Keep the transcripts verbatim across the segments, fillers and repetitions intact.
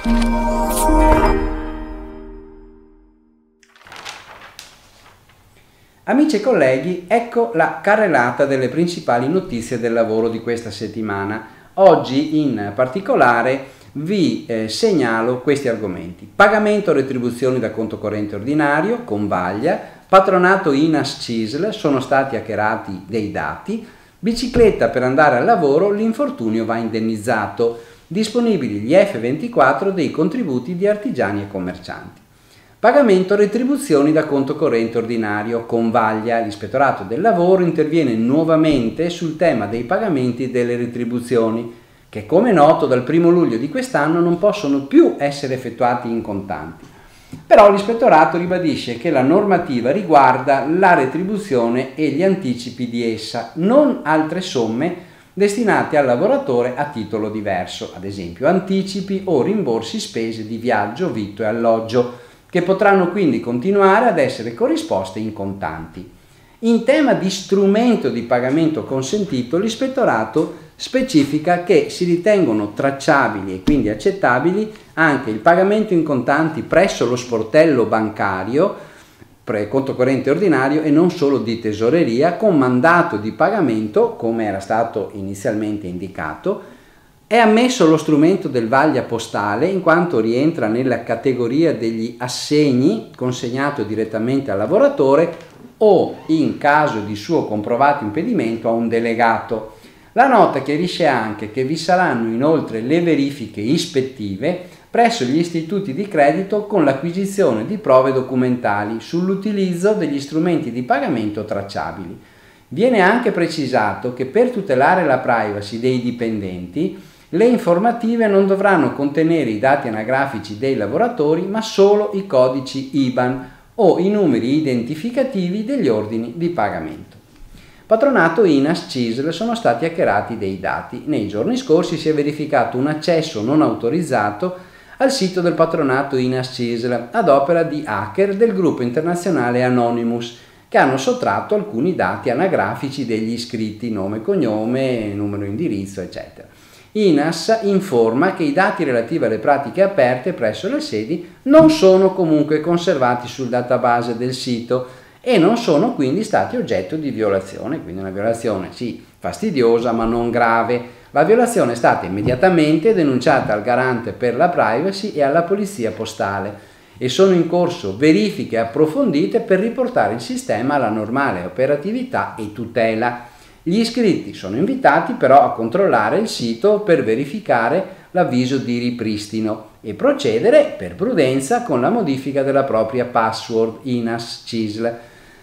Amici e colleghi, ecco la carrellata delle principali notizie del lavoro di questa settimana. Oggi in particolare vi eh, segnalo questi argomenti: pagamento retribuzioni da conto corrente ordinario, convaglia, patronato I N A S C I S L, sono stati hackerati dei dati, bicicletta per andare al lavoro, l'infortunio va indennizzato, disponibili gli F ventiquattro dei contributi di artigiani e commercianti. Pagamento retribuzioni da conto corrente ordinario, convaglia. L'Ispettorato del Lavoro interviene nuovamente sul tema dei pagamenti e delle retribuzioni, che come noto dal primo luglio di quest'anno non possono più essere effettuati in contanti. Però l'Ispettorato ribadisce che la normativa riguarda la retribuzione e gli anticipi di essa, non altre somme destinate al lavoratore a titolo diverso, ad esempio anticipi o rimborsi spese di viaggio, vitto e alloggio, che potranno quindi continuare ad essere corrisposte in contanti. In tema di strumento di pagamento consentito, l'Ispettorato specifica che si ritengono tracciabili e quindi accettabili anche il pagamento in contanti presso lo sportello bancario, pre-conto corrente ordinario e non solo di tesoreria, con mandato di pagamento, come era stato inizialmente indicato. È ammesso lo strumento del vaglia postale in quanto rientra nella categoria degli assegni consegnato direttamente al lavoratore o, in caso di suo comprovato impedimento, a un delegato. La nota chiarisce anche che vi saranno inoltre le verifiche ispettive presso gli istituti di credito con l'acquisizione di prove documentali sull'utilizzo degli strumenti di pagamento tracciabili. Viene anche precisato che per tutelare la privacy dei dipendenti le informative non dovranno contenere i dati anagrafici dei lavoratori, ma solo i codici I B A N o i numeri identificativi degli ordini di pagamento. Patronato I N A S C I S L sono stati hackerati dei dati. Nei giorni scorsi si è verificato un accesso non autorizzato al sito del patronato I N A S C I S L ad opera di hacker del gruppo internazionale Anonymous, che hanno sottratto alcuni dati anagrafici degli iscritti, nome, cognome, numero, indirizzo, eccetera. I N A S informa che i dati relativi alle pratiche aperte presso le sedi non sono comunque conservati sul database del sito e non sono quindi stati oggetto di violazione, quindi una violazione sì fastidiosa ma non grave. La violazione è stata immediatamente denunciata al Garante per la Privacy e alla Polizia Postale e sono in corso verifiche approfondite per riportare il sistema alla normale operatività e tutela. Gli iscritti sono invitati però a controllare il sito per verificare l'avviso di ripristino e procedere per prudenza con la modifica della propria password I N A S C I S L.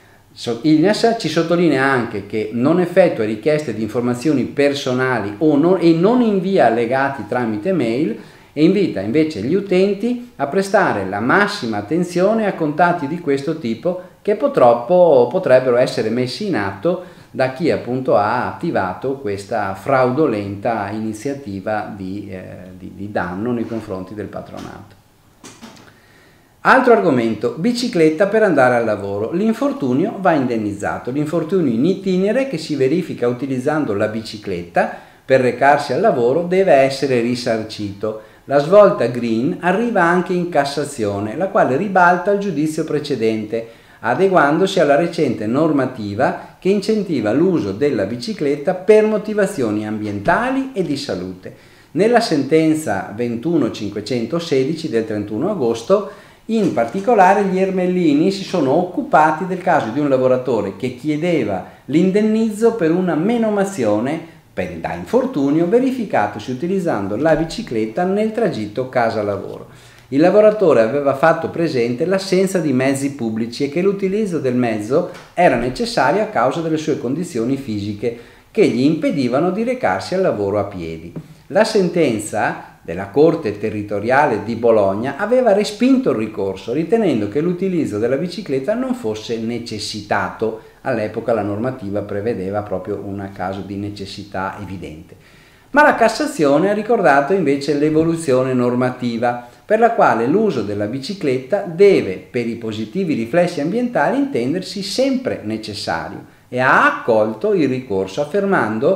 I N A S ci sottolinea anche che non effettua richieste di informazioni personali o non, e non invia allegati tramite mail e invita invece gli utenti a prestare la massima attenzione a contatti di questo tipo che purtroppo potrebbero essere messi in atto da chi appunto ha attivato questa fraudolenta iniziativa di, eh, di, di danno nei confronti del patronato. Altro argomento: bicicletta per andare al lavoro, l'infortunio va indennizzato. L'infortunio in itinere che si verifica utilizzando la bicicletta per recarsi al lavoro deve essere risarcito. La svolta green arriva anche in Cassazione, la quale ribalta il giudizio precedente, adeguandosi alla recente normativa che incentiva l'uso della bicicletta per motivazioni ambientali e di salute. Nella sentenza ventuno cinquecentosedici del trentuno agosto, in particolare gli Ermellini si sono occupati del caso di un lavoratore che chiedeva l'indennizzo per una menomazione per, da infortunio verificatosi utilizzando la bicicletta nel tragitto casa-lavoro. Il lavoratore aveva fatto presente l'assenza di mezzi pubblici e che l'utilizzo del mezzo era necessario a causa delle sue condizioni fisiche che gli impedivano di recarsi al lavoro a piedi. La sentenza della Corte Territoriale di Bologna aveva respinto il ricorso, ritenendo che l'utilizzo della bicicletta non fosse necessitato. All'epoca la normativa prevedeva proprio un caso di necessità evidente. Ma la Cassazione ha ricordato invece l'evoluzione normativa, per la quale l'uso della bicicletta deve, per i positivi riflessi ambientali, intendersi sempre necessario, e ha accolto il ricorso affermando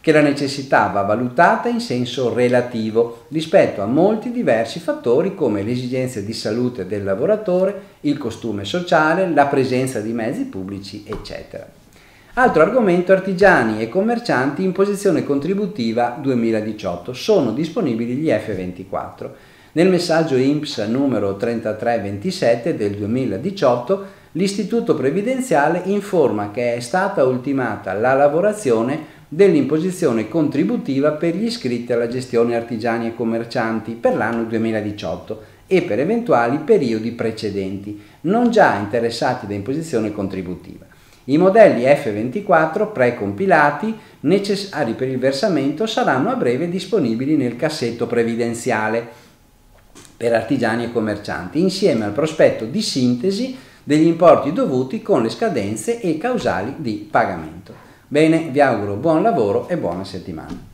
che la necessità va valutata in senso relativo rispetto a molti diversi fattori come le esigenze di salute del lavoratore, il costume sociale, la presenza di mezzi pubblici, eccetera. Altro argomento: artigiani e commercianti in posizione contributiva duemiladiciotto. Sono disponibili gli F ventiquattro. Nel messaggio I N P S numero trentatré ventisette del duemiladiciotto, l'Istituto Previdenziale informa che è stata ultimata la lavorazione dell'imposizione contributiva per gli iscritti alla gestione artigiani e commercianti per l'anno duemiladiciotto e per eventuali periodi precedenti, non già interessati da imposizione contributiva. I modelli F ventiquattro precompilati necessari per il versamento saranno a breve disponibili nel cassetto previdenziale per artigiani e commercianti, insieme al prospetto di sintesi degli importi dovuti con le scadenze e causali di pagamento. Bene, vi auguro buon lavoro e buona settimana.